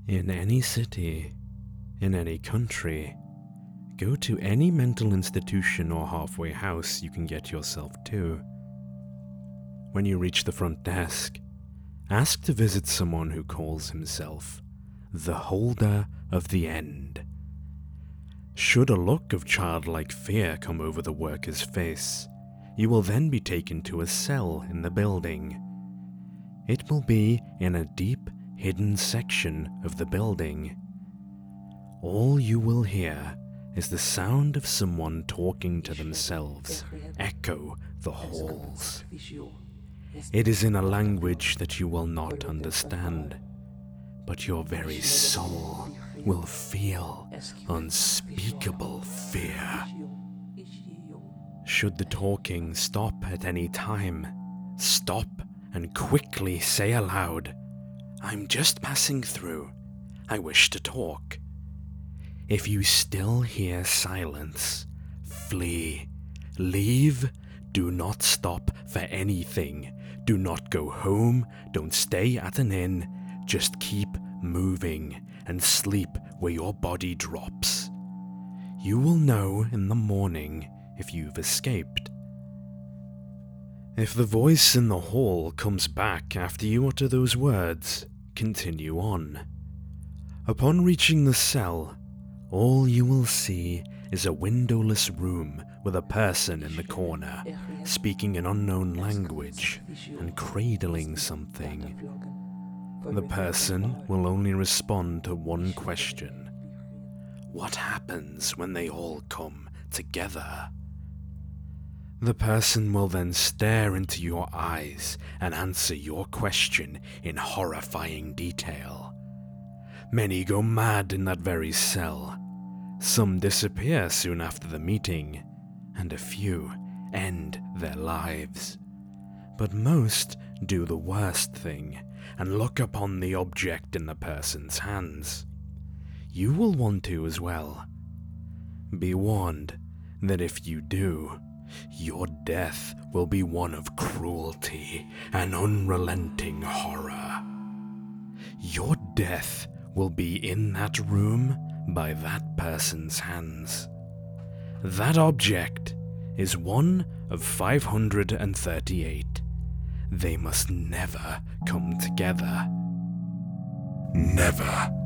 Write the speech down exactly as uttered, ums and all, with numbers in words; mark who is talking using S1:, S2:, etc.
S1: In any city, in any country, go to any mental institution or halfway house you can get yourself to. When you reach the front desk, ask to visit someone who calls himself the Holder of the End. Should a look of childlike fear come over the worker's face, you will then be taken to a cell in the building. It will be in a deep, hidden section of the building. All you will hear is the sound of someone talking to themselves echo the halls. It is in a language that you will not understand, but your very soul will feel unspeakable fear. Should the talking stop at any time, stop and quickly say aloud, "I'm just passing through. I wish to talk." If you still hear silence, flee. Leave. Do not stop for anything. Do not go home. Don't stay at an inn. Just keep moving and sleep where your body drops. You will know in the morning if you've escaped. If the voice in the hall comes back after you utter those words, continue on. Upon reaching the cell, all you will see is a windowless room with a person in the corner, speaking an unknown language and cradling something. The person will only respond to one question. What happens when they all come together? The person will then stare into your eyes and answer your question in horrifying detail. Many go mad in that very cell. Some disappear soon after the meeting, and a few end their lives. But most do the worst thing and look upon the object in the person's hands. You will want to as well. Be warned that if you do, your death will be one of cruelty and unrelenting horror. Your death will be in that room by that person's hands. That object is one of five hundred thirty-eight. They must never come together. Never.